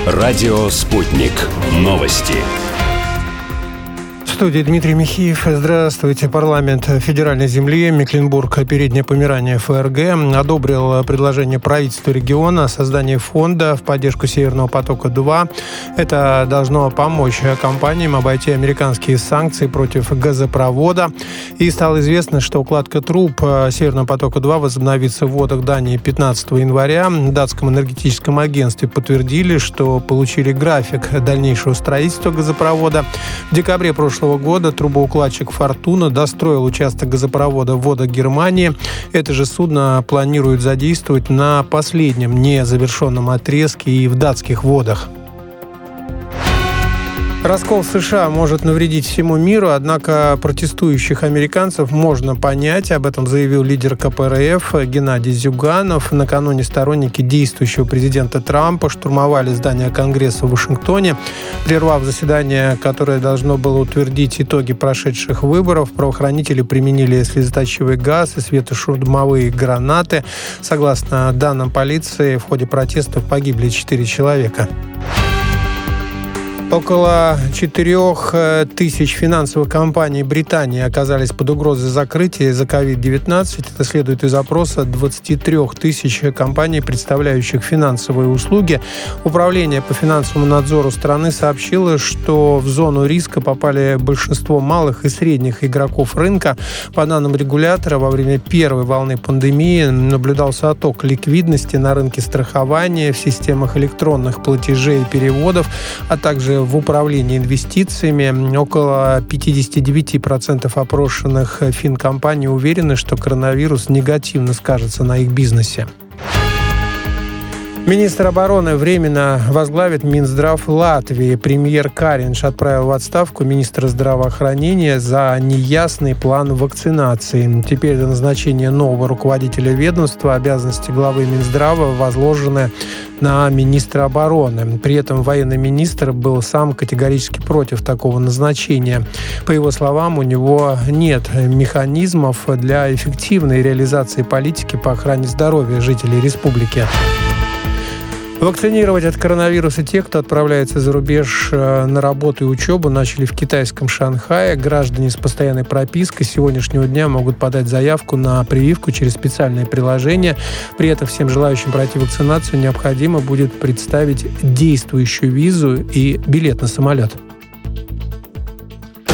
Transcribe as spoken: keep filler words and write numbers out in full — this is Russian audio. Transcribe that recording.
Радио «Спутник». Новости. В студии Дмитрий Михеев. Здравствуйте. Парламент федеральной земли Мекленбург-Переднее Померание ФРГ одобрил предложение правительства региона о создании фонда в поддержку Северного потока-два. Это должно помочь компаниям обойти американские санкции против газопровода. И стало известно, что укладка труб Северного потока-два возобновится в водах Дании пятнадцатого января. В датском энергетическом агентстве подтвердили, что получили график дальнейшего строительства газопровода. В декабре прошлого года трубоукладчик «Фортуна» достроил участок газопровода в водах Германии. Это же судно планирует задействовать на последнем незавершенном отрезке и в датских водах. Раскол США может навредить всему миру, однако протестующих американцев можно понять. Об этом заявил лидер ка пэ эр эф Геннадий Зюганов. Накануне сторонники действующего президента Трампа штурмовали здание Конгресса в Вашингтоне. Прервав заседание, которое должно было утвердить итоги прошедших выборов, правоохранители применили слезоточивый газ и светошумовые гранаты. Согласно данным полиции, в ходе протестов погибли четыре человека. Около четырех тысяч финансовых компаний Британии оказались под угрозой закрытия из-за ковид девятнадцать. Это следует из опроса двадцати трёх тысяч компаний, представляющих финансовые услуги. Управление по финансовому надзору страны сообщило, что в зону риска попали большинство малых и средних игроков рынка. По данным регулятора, во время первой волны пандемии наблюдался отток ликвидности на рынке страхования, в системах электронных платежей и переводов, а также в управлении инвестициями. Около пятьдесят девять процентов опрошенных финкомпаний уверены, что коронавирус негативно скажется на их бизнесе. Министр обороны временно возглавит Минздрав Латвии. Премьер Каринш отправил в отставку министра здравоохранения за неясный план вакцинации. Теперь до назначения нового руководителя ведомства обязанности главы Минздрава возложены на министра обороны. При этом военный министр был сам категорически против такого назначения. По его словам, у него нет механизмов для эффективной реализации политики по охране здоровья жителей республики. Вакцинировать от коронавируса тех, кто отправляется за рубеж на работу и учебу, начали в китайском Шанхае. Граждане с постоянной пропиской с сегодняшнего дня могут подать заявку на прививку через специальное приложение. При этом всем желающим пройти вакцинацию необходимо будет представить действующую визу и билет на самолет.